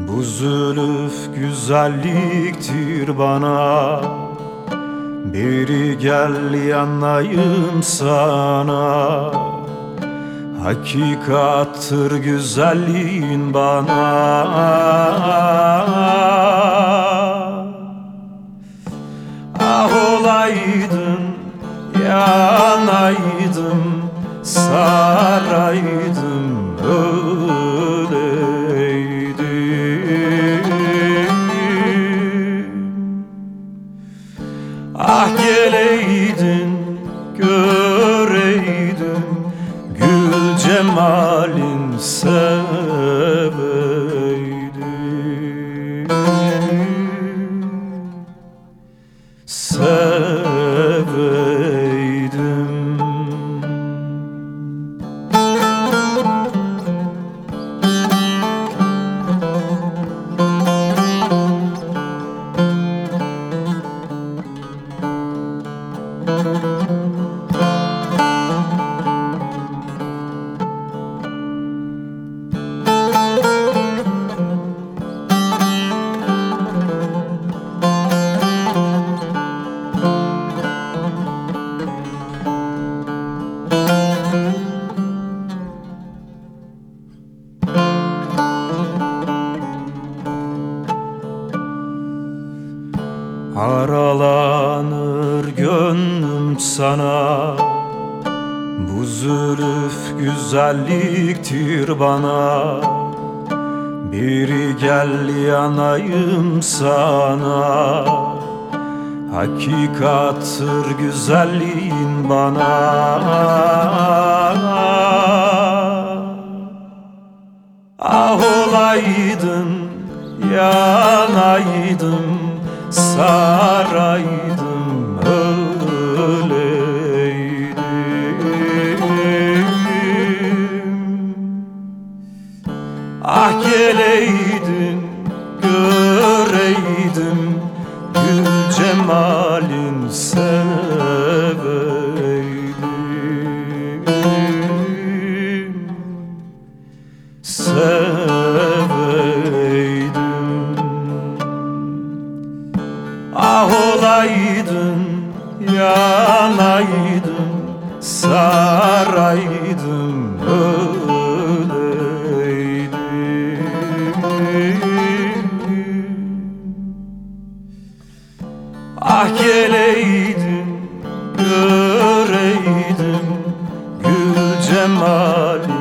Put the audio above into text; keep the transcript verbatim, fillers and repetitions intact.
Bu zülüf güzelliktir bana, beri gel yanayım sana. Hakikattır güzelliğin bana. Ah olaydın, yanaydım, saraydım, öleydim. Ah geleydin, göreydim gül cemalin, seveydim, seveydim. Aralanır gönlüm sana, bu zülüf güzelliktir bana. Biri gel yanayım sana, hakikattır güzelliğin bana. Ah olaydın, yanaydım, saraydım, öleydim. Ah geleydin, göreydim gül cemalin, seveydim, seveydim. Ah olaydın, yanaydın, saraydım, öleydim. Ah geleydin, göreydim gül cemalin,